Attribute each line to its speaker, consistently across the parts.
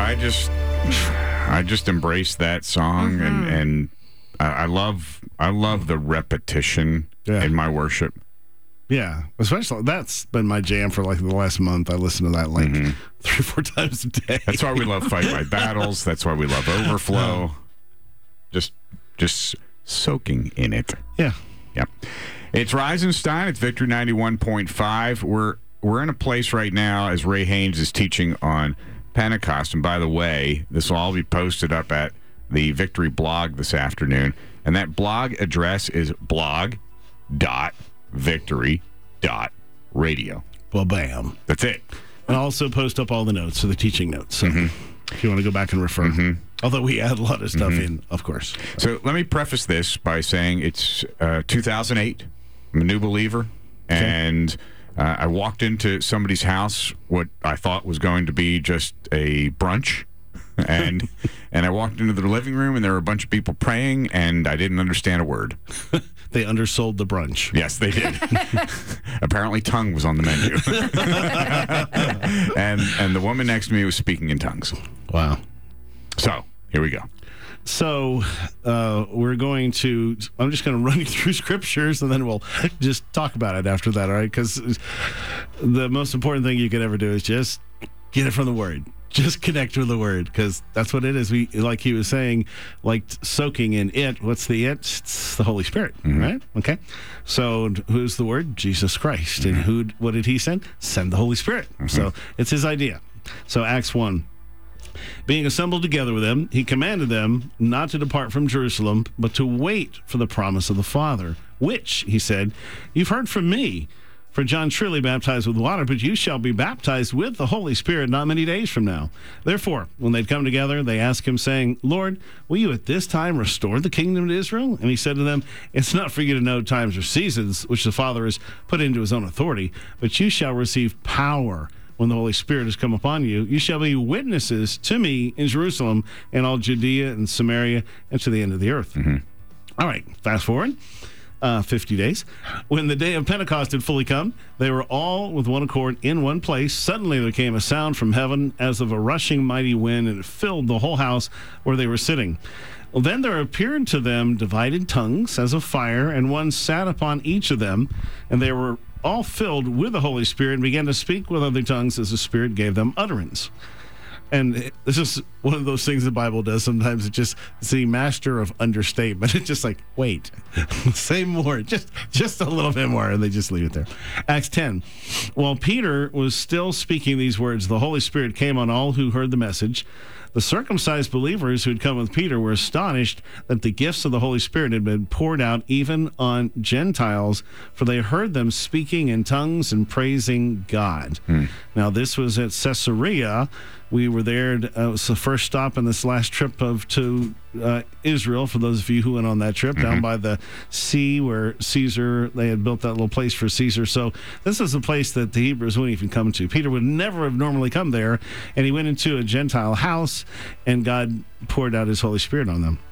Speaker 1: I just embrace that song, and I love the repetition in my worship.
Speaker 2: Yeah, especially that's been my jam for like the last month. I listen to that 3 or 4 times a day.
Speaker 1: That's why we love Fight My Battles. That's why we love Overflow. Just soaking in it.
Speaker 2: Yeah.
Speaker 1: Yep. It's Reisenstein. It's Victory 91.5. We're in a place right now as Ray Haynes is teaching on Pentecost. And by the way, this will all be posted up at the Victory blog this afternoon. And that blog address is blog.victory.radio.
Speaker 2: Well, bam.
Speaker 1: That's it.
Speaker 2: And I'll also post up all the notes, so the teaching notes. So if you want to go back and refer. Although we add a lot of stuff in, of course.
Speaker 1: So let me preface this by saying it's 2008. I'm a new believer. And I walked into somebody's house, what I thought was going to be just a brunch. And I walked into their living room, and there were a bunch of people praying, and I didn't understand a word.
Speaker 2: They undersold the brunch.
Speaker 1: Yes, they did. Apparently, tongue was on the menu. and the woman next to me was speaking in tongues.
Speaker 2: Wow.
Speaker 1: So, here we go.
Speaker 2: So, I'm just going to run you through scriptures, and then we'll just talk about it after that, all right? Because the most important thing you could ever do is just get it from the Word. Just connect with the Word, because that's what it is. We, like he was saying, like soaking in it. What's the it? It's the Holy Spirit, right? Okay. So who's the Word? Jesus Christ. And what did he send? Send the Holy Spirit. So it's his idea. So Acts 1. Being assembled together with them, he commanded them not to depart from Jerusalem, but to wait for the promise of the Father, which, he said, you've heard from me. For John truly baptized with water, but you shall be baptized with the Holy Spirit not many days from now. Therefore, when they'd come together, they asked him, saying, Lord, will you at this time restore the kingdom to Israel? And he said to them, it's not for you to know times or seasons, which the Father has put into his own authority, but you shall receive power when the Holy Spirit has come upon you. You shall be witnesses to me in Jerusalem and all Judea and Samaria and to the end of the earth. All right, fast forward. 50 days. When the day of Pentecost had fully come, they were all with one accord in one place. Suddenly there came a sound from heaven as of a rushing mighty wind, and it filled the whole house where they were sitting. Well, then there appeared to them divided tongues as of fire, and one sat upon each of them, and they were all filled with the Holy Spirit and began to speak with other tongues as the Spirit gave them utterance. And this is one of those things the Bible does. Sometimes it's the master of understatement. It's just like, wait, say more, just a little bit more, and they just leave it there. Acts 10. While Peter was still speaking these words, the Holy Spirit came on all who heard the message. The circumcised believers who had come with Peter were astonished that the gifts of the Holy Spirit had been poured out even on Gentiles, for they heard them speaking in tongues and praising God. Now, this was at Caesarea. We were there. It was the first stop in this last trip to Israel, for those of you who went on that trip, down by the sea where Caesar, they had built that little place for Caesar. So this is a place that the Hebrews wouldn't even come to. Peter would never have normally come there, and he went into a Gentile house, and God poured out his Holy Spirit on them.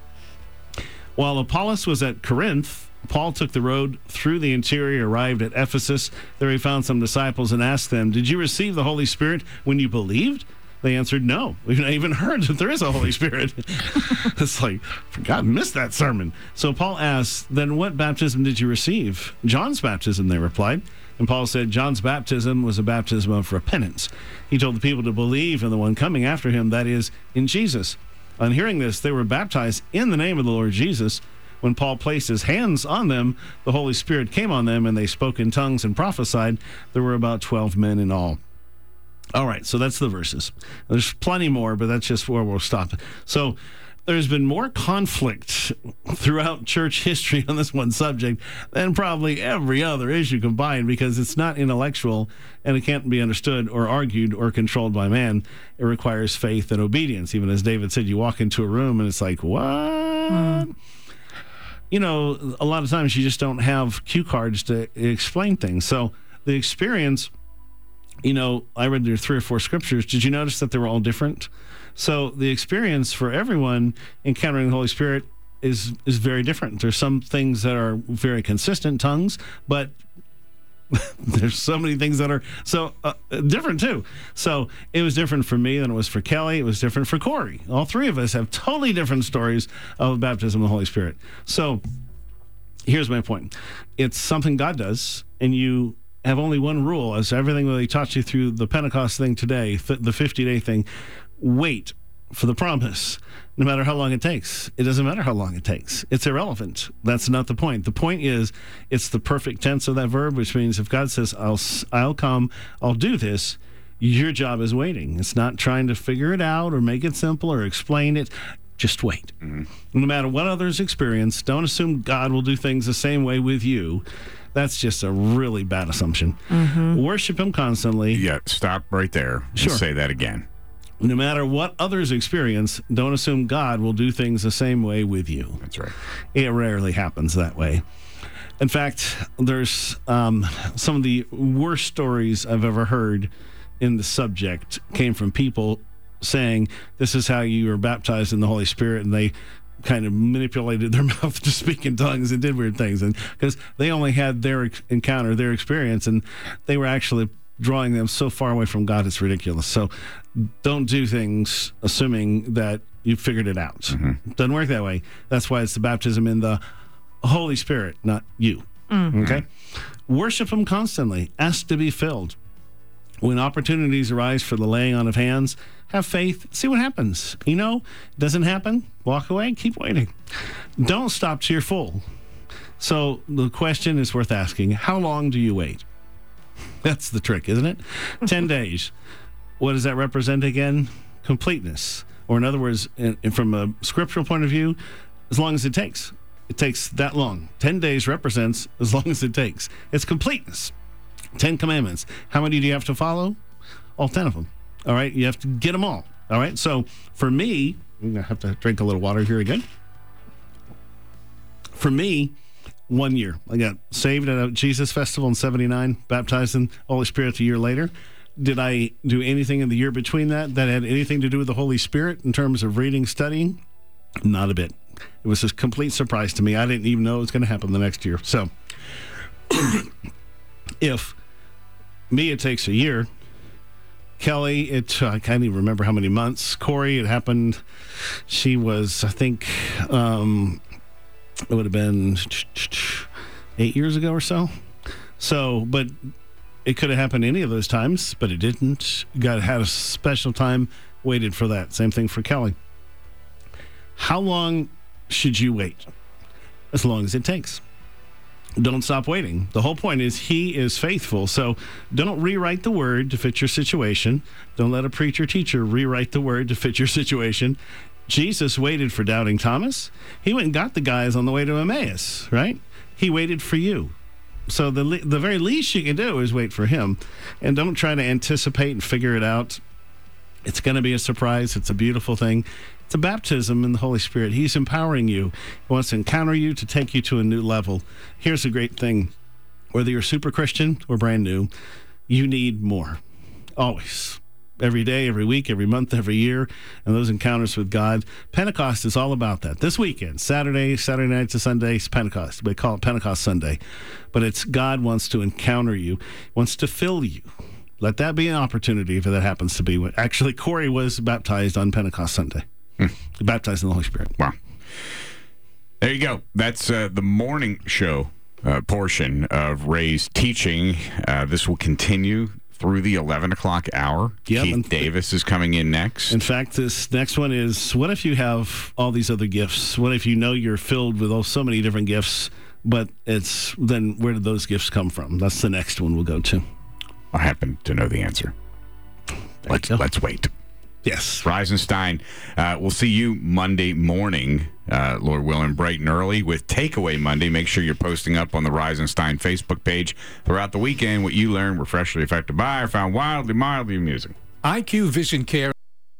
Speaker 2: While Apollos was at Corinth, Paul took the road through the interior, arrived at Ephesus. There he found some disciples and asked them, did you receive the Holy Spirit when you believed? They answered, no. We've not even heard that there is a Holy Spirit. It's like, God missed that sermon. So Paul asked, then what baptism did you receive? John's baptism, they replied. And Paul said, John's baptism was a baptism of repentance. He told the people to believe in the one coming after him, that is, in Jesus. On hearing this, they were baptized in the name of the Lord Jesus. When Paul placed his hands on them, the Holy Spirit came on them, and they spoke in tongues and prophesied. There were about 12 men in all. All right, so that's the verses. There's plenty more, but that's just where we'll stop. So there's been more conflict throughout church history on this one subject than probably every other issue combined, because it's not intellectual and it can't be understood or argued or controlled by man. It requires faith and obedience. Even as David said, you walk into a room and it's like, what? You know, a lot of times you just don't have cue cards to explain things. So the experience... You know, I read there 3 or 4 scriptures. Did you notice that they were all different? So the experience for everyone encountering the Holy Spirit is very different. There's some things that are very consistent, tongues, but There's so many things that are so different, too. So it was different for me than it was for Kelly. It was different for Corey. All three of us have totally different stories of baptism of the Holy Spirit. So here's my point. It's something God does, and you have only one rule, as everything that he taught you through the Pentecost thing today, the 50-day thing. Wait for the promise, no matter how long it takes. It doesn't matter how long it takes. It's irrelevant. That's not the point. The point is, it's the perfect tense of that verb, which means if God says, I'll come, I'll do this, your job is waiting. It's not trying to figure it out or make it simple or explain it. Just wait. Mm-hmm. No matter what others experience, don't assume God will do things the same way with you. That's just a really bad assumption. Mm-hmm. Worship him constantly.
Speaker 1: Yeah, stop right there.
Speaker 2: Sure.
Speaker 1: And say that again.
Speaker 2: No matter what others experience, don't assume God will do things the same way with you.
Speaker 1: That's right.
Speaker 2: It rarely happens that way. In fact, there's some of the worst stories I've ever heard in the subject came from people saying, this is how you were baptized in the Holy Spirit, and they kind of manipulated their mouth to speak in tongues and did weird things. And because they only had their encounter, their experience, and they were actually drawing them so far away from God, it's ridiculous. So don't do things assuming that you figured it out. Mm-hmm. Doesn't work that way. That's why it's the baptism in the Holy Spirit, not you. Mm-hmm. Okay? Worship him constantly. Ask to be filled. When opportunities arise for the laying on of hands, have faith, see what happens. You know, doesn't happen, walk away, keep waiting. Don't stop till you're full. So the question is worth asking, how long do you wait? That's the trick, isn't it? 10 days. What does that represent again? Completeness. Or in other words, from a scriptural point of view, as long as it takes. It takes that long. 10 days represents as long as it takes. It's completeness. 10 commandments. How many do you have to follow? All 10 of them. All right? You have to get them all. All right? So for me, I'm going to have to drink a little water here again. For me, 1 year. I got saved at a Jesus Festival in 79, baptized in the Holy Spirit a year later. Did I do anything in the year between that had anything to do with the Holy Spirit in terms of reading, studying? Not a bit. It was a complete surprise to me. I didn't even know it was going to happen the next year. So if me, it takes a year. Kelly, I can't even remember how many months. Corey, it happened. She was, I think, it would have been 8 years ago or so. So, but it could have happened any of those times, but it didn't. God had a special time, waited for that. Same thing for Kelly. How long should you wait? As long as it takes. Don't stop waiting. The whole point is he is faithful. So don't rewrite the word to fit your situation. Don't let a preacher teacher rewrite the word to fit your situation. Jesus waited for doubting Thomas. He went and got the guys on the way to Emmaus, right? He waited for you. So the very least you can do is wait for him. And don't try to anticipate and figure it out. It's going to be a surprise. It's a beautiful thing. It's a baptism in the Holy Spirit. He's empowering you. He wants to encounter you to take you to a new level. Here's a great thing. Whether you're super Christian or brand new, you need more. Always. Every day, every week, every month, every year, and those encounters with God. Pentecost is all about that. This weekend, Saturday night to Sunday, is Pentecost. We call it Pentecost Sunday. But it's God wants to encounter you, wants to fill you. Let that be an opportunity if that happens to be. Actually, Corey was baptized on Pentecost Sunday. Baptized in the Holy Spirit.
Speaker 1: Wow. There you go. That's the morning show portion of Ray's teaching. This will continue through the 11 o'clock hour.
Speaker 2: Yep,
Speaker 1: Keith Davis is coming in next.
Speaker 2: In fact, this next one is, what if you have all these other gifts? What if you know you're filled with so many different gifts, but then where did those gifts come from? That's the next one we'll go to.
Speaker 1: I happen to know the answer. Let's wait.
Speaker 2: Yes.
Speaker 1: Reisenstein, we'll see you Monday morning, Lord willing, bright and early with Takeaway Monday. Make sure you're posting up on the Reisenstein Facebook page throughout the weekend what you learned were freshly affected by or found wildly, mildly amusing.
Speaker 3: IQ Vision Care